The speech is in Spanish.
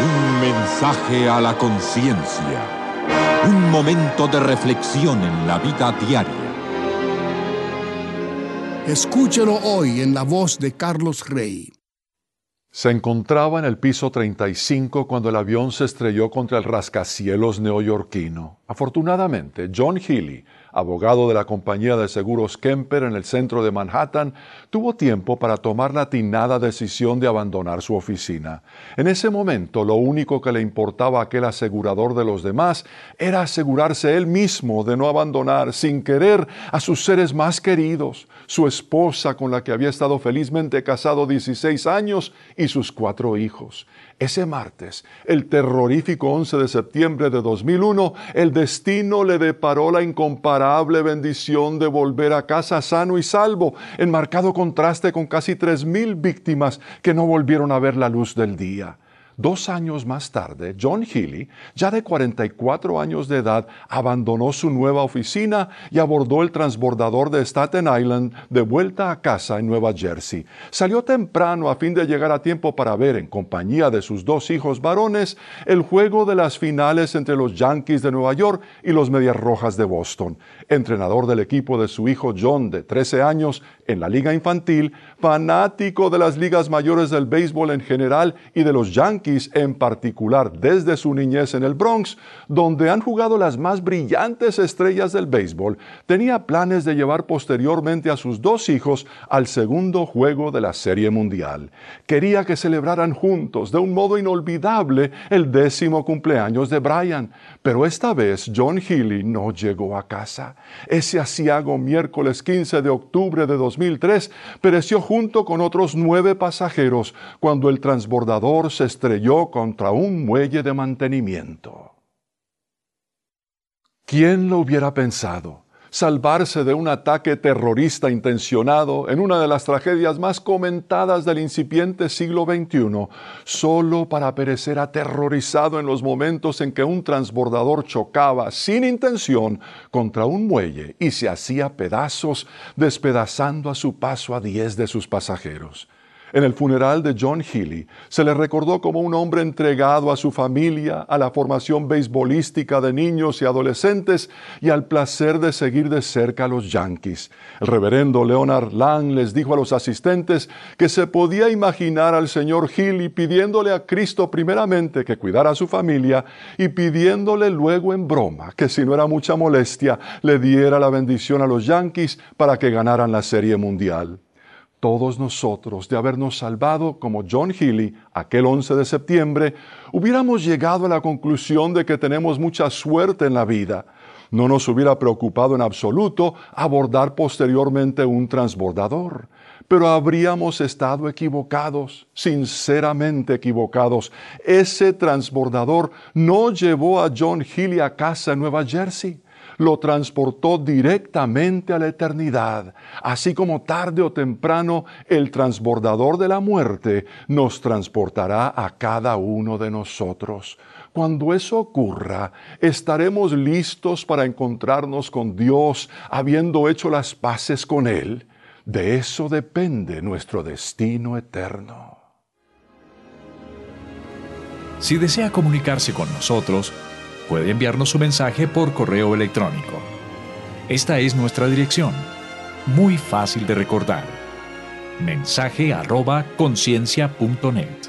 Un mensaje a la conciencia. Un momento de reflexión en la vida diaria. Escúchelo hoy en la voz de Carlos Rey. Se encontraba en el piso 35 cuando el avión se estrelló contra el rascacielos neoyorquino. Afortunadamente, John Healy, abogado de la compañía de seguros Kemper en el centro de Manhattan, tuvo tiempo para tomar la atinada decisión de abandonar su oficina. En ese momento, lo único que le importaba a aquel asegurador de los demás era asegurarse él mismo de no abandonar sin querer a sus seres más queridos, su esposa con la que había estado felizmente casado 16 años y sus 4 hijos. Ese martes, el terrorífico 11 de septiembre de 2001, el destino le deparó la incomparable bendición de volver a casa sano y salvo, en marcado contraste con casi 3,000 víctimas que no volvieron a ver la luz del día. 2 años más tarde, John Healy, ya de 44 años de edad, abandonó su nueva oficina y abordó el transbordador de Staten Island de vuelta a casa en Nueva Jersey. Salió temprano a fin de llegar a tiempo para ver, en compañía de sus 2 hijos varones, el juego de las finales entre los Yankees de Nueva York y los Medias Rojas de Boston. Entrenador del equipo de su hijo John, de 13 años, en la liga infantil, fanático de las ligas mayores del béisbol en general y de los Yankees en particular desde su niñez en el Bronx, donde han jugado las más brillantes estrellas del béisbol, tenía planes de llevar posteriormente a sus 2 hijos al segundo juego de la Serie Mundial. Quería que celebraran juntos de un modo inolvidable el 10º cumpleaños de Brian, pero esta vez John Healy no llegó a casa. Ese aciago miércoles 15 de octubre de 2003 pereció junto con otros 9 pasajeros cuando el transbordador se estrelló contra un muelle de mantenimiento. ¿Quién lo hubiera pensado? Salvarse de un ataque terrorista intencionado en una de las tragedias más comentadas del incipiente siglo XXI, solo para perecer aterrorizado en los momentos en que un transbordador chocaba sin intención contra un muelle y se hacía pedazos, despedazando a su paso a 10 de sus pasajeros. En el funeral de John Healy se le recordó como un hombre entregado a su familia, a la formación beisbolística de niños y adolescentes y al placer de seguir de cerca a los Yankees. El reverendo Leonard Lang les dijo a los asistentes que se podía imaginar al señor Healy pidiéndole a Cristo primeramente que cuidara a su familia y pidiéndole luego en broma que, si no era mucha molestia, le diera la bendición a los Yankees para que ganaran la Serie Mundial. Todos nosotros, de habernos salvado como John Healy aquel 11 de septiembre, hubiéramos llegado a la conclusión de que tenemos mucha suerte en la vida. No nos hubiera preocupado en absoluto abordar posteriormente un transbordador, pero habríamos estado equivocados, sinceramente equivocados. Ese transbordador no llevó a John Healy a casa en Nueva Jersey. Lo transportó directamente a la eternidad, así como tarde o temprano el transbordador de la muerte nos transportará a cada uno de nosotros. Cuando eso ocurra, estaremos listos para encontrarnos con Dios, habiendo hecho las paces con Él. De eso depende nuestro destino eterno. Si desea comunicarse con nosotros, puede enviarnos su mensaje por correo electrónico. Esta es nuestra dirección, muy fácil de recordar: mensaje@conciencia.net.